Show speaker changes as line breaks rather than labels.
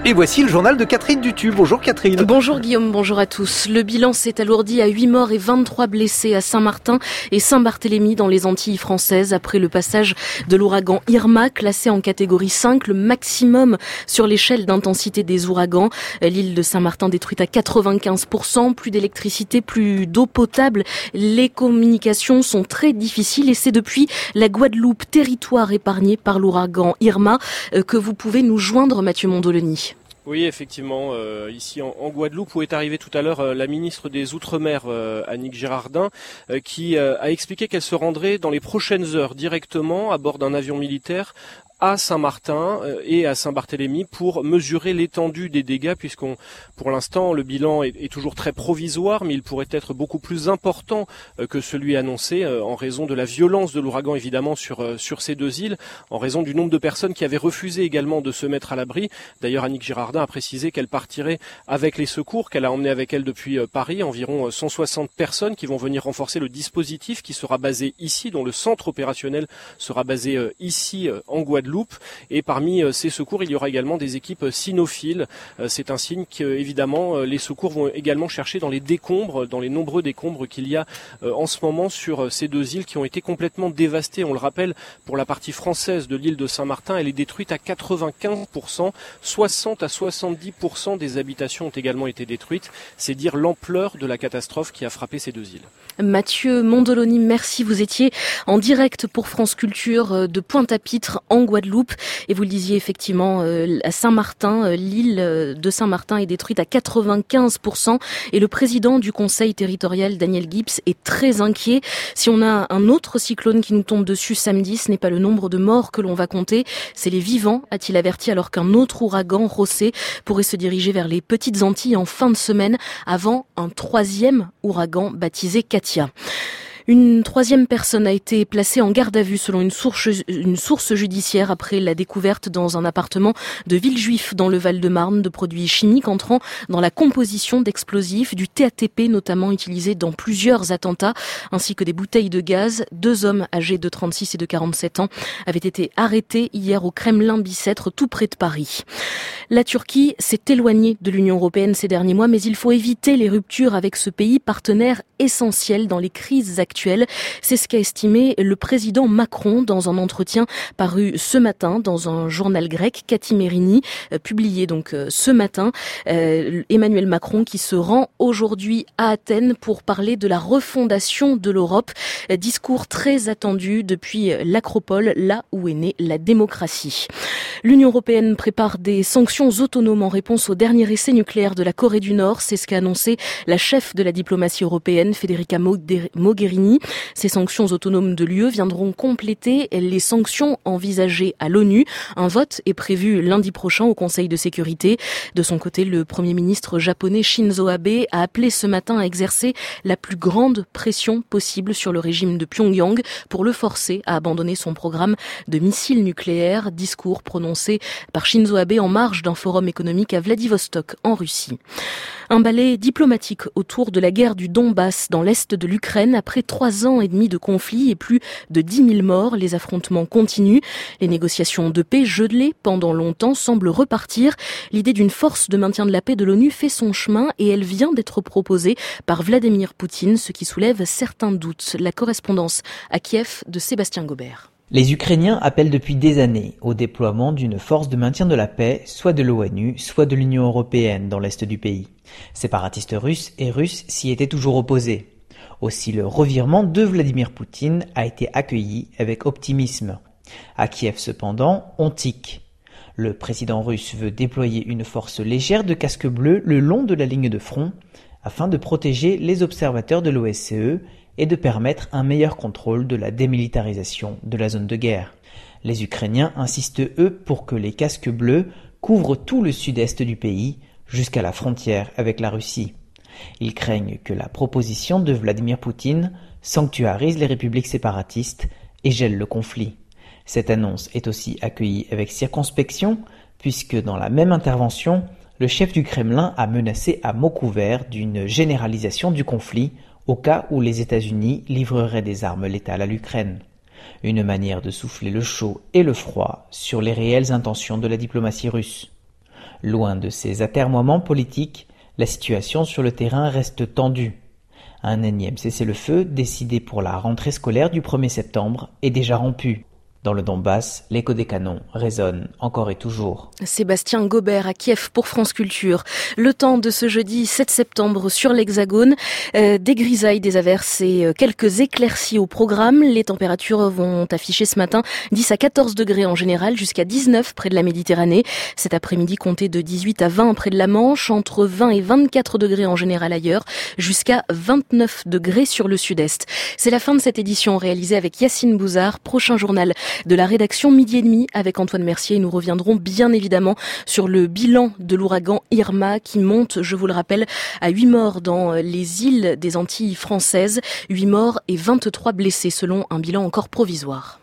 Et voici le journal de Catherine Dutu. Bonjour Catherine.
Bonjour Guillaume, bonjour à tous. Le bilan s'est alourdi à 8 morts et 23 blessés à Saint-Martin et Saint-Barthélemy dans les Antilles françaises après le passage de l'ouragan Irma, classé en catégorie 5, le maximum sur l'échelle d'intensité des ouragans. L'île de Saint-Martin détruite à 95%, plus d'électricité, plus d'eau potable. Les communications sont très difficiles et c'est depuis la Guadeloupe, territoire épargné par l'ouragan Irma, que vous pouvez nous joindre, Mathieu Mondoloni.
Oui, effectivement, ici en Guadeloupe, où est arrivée tout à l'heure la ministre des Outre-mer, Annick Girardin, qui a expliqué qu'elle se rendrait dans les prochaines heures directement à bord d'un avion militaire à Saint-Martin et à Saint-Barthélemy pour mesurer l'étendue des dégâts, pour l'instant, le bilan est toujours très provisoire, mais il pourrait être beaucoup plus important que celui annoncé en raison de la violence de l'ouragan, évidemment, sur ces deux îles, en raison du nombre de personnes qui avaient refusé également de se mettre à l'abri. D'ailleurs, Annick Girardin a précisé qu'elle partirait avec les secours qu'elle a emmenés avec elle depuis Paris, environ 160 personnes qui vont venir renforcer le dispositif qui sera basé ici, dont le centre opérationnel sera basé ici en Guadeloupe. Et parmi ces secours, il y aura également des équipes cynophiles. C'est un signe qu'évidemment, les secours vont également chercher dans les décombres, dans les nombreux décombres qu'il y a en ce moment sur ces deux îles qui ont été complètement dévastées. On le rappelle, pour la partie française de l'île de Saint-Martin, elle est détruite à 95%. 60 à 70% des habitations ont également été détruites. C'est dire l'ampleur de la catastrophe qui a frappé ces deux îles.
Mathieu Mondoloni, merci. Vous étiez en direct pour France Culture de Pointe-à-Pitre en Guadeloupe et vous le disiez effectivement à Saint-Martin, l'île de Saint-Martin est détruite à 95% et le président du conseil territorial, Daniel Gibbs, est très inquiet. Si on a un autre cyclone qui nous tombe dessus samedi, ce n'est pas le nombre de morts que l'on va compter, c'est les vivants, a-t-il averti, alors qu'un autre ouragan, José, pourrait se diriger vers les Petites Antilles en fin de semaine avant un troisième ouragan baptisé Katia. Une troisième personne a été placée en garde à vue selon une source judiciaire après la découverte dans un appartement de Villejuif dans le Val-de-Marne de produits chimiques entrant dans la composition d'explosifs, du TATP notamment utilisé dans plusieurs attentats, ainsi que des bouteilles de gaz. 2 hommes âgés de 36 et de 47 ans avaient été arrêtés hier au Kremlin-Bicêtre, tout près de Paris. La Turquie s'est éloignée de l'Union européenne ces derniers mois, mais il faut éviter les ruptures avec ce pays partenaire essentiel dans les crises actuelles. C'est ce qu'a estimé le président Macron dans un entretien paru ce matin dans un journal grec, Kathimerini, publié donc ce matin. Emmanuel Macron qui se rend aujourd'hui à Athènes pour parler de la refondation de l'Europe. Discours très attendu depuis l'Acropole, là où est née la démocratie. L'Union européenne prépare des sanctions autonomes en réponse au dernier essai nucléaire de la Corée du Nord. C'est ce qu'a annoncé la chef de la diplomatie européenne, Federica Mogherini. Ces sanctions autonomes de l'UE viendront compléter les sanctions envisagées à l'ONU. Un vote est prévu lundi prochain au Conseil de sécurité. De son côté, le Premier ministre japonais Shinzo Abe a appelé ce matin à exercer la plus grande pression possible sur le régime de Pyongyang pour le forcer à abandonner son programme de missiles nucléaires. Discours prononcé par Shinzo Abe en marge d'un forum économique à Vladivostok, en Russie. Un balai diplomatique autour de la guerre du Donbass dans l'est de l'Ukraine. Après 3 ans et demi de conflit et plus de 10 000 morts, les affrontements continuent. Les négociations de paix gelées pendant longtemps semblent repartir. L'idée d'une force de maintien de la paix de l'ONU fait son chemin et elle vient d'être proposée par Vladimir Poutine, ce qui soulève certains doutes. La correspondance à Kiev de Sébastien Gobert.
Les Ukrainiens appellent depuis des années au déploiement d'une force de maintien de la paix, soit de l'ONU, soit de l'Union européenne dans l'est du pays. Séparatistes russes et russes s'y étaient toujours opposés. Aussi le revirement de Vladimir Poutine a été accueilli avec optimisme. À Kiev cependant, on tique. Le président russe veut déployer une force légère de casques bleus le long de la ligne de front afin de protéger les observateurs de l'OSCE et de permettre un meilleur contrôle de la démilitarisation de la zone de guerre. Les Ukrainiens insistent eux pour que les casques bleus couvrent tout le sud-est du pays jusqu'à la frontière avec la Russie. Ils craignent que la proposition de Vladimir Poutine sanctuarise les républiques séparatistes et gèle le conflit. Cette annonce est aussi accueillie avec circonspection puisque dans la même intervention, le chef du Kremlin a menacé à mots couverts d'une généralisation du conflit au cas où les États-Unis livreraient des armes létales à l'Ukraine. Une manière de souffler le chaud et le froid sur les réelles intentions de la diplomatie russe. Loin de ces atermoiements politiques, la situation sur le terrain reste tendue. Un énième cessez-le-feu, décidé pour la rentrée scolaire du 1er septembre, est déjà rompu. Dans le Donbass, l'écho des canons résonne encore et toujours.
Sébastien Gobert à Kiev pour France Culture. Le temps de ce jeudi 7 septembre sur l'Hexagone, des grisailles, des averses et quelques éclaircies au programme. Les températures vont afficher ce matin 10 à 14 degrés en général, jusqu'à 19 près de la Méditerranée. Cet après-midi, comptez de 18 à 20 près de la Manche, entre 20 et 24 degrés en général ailleurs, jusqu'à 29 degrés sur le sud-est. C'est la fin de cette édition réalisée avec Yacine Bouzard. Prochain journal de la rédaction 12h30 avec Antoine Mercier. Nous reviendrons bien évidemment sur le bilan de l'ouragan Irma qui monte, je vous le rappelle, à 8 morts dans les îles des Antilles françaises. 8 morts et 23 blessés selon un bilan encore provisoire.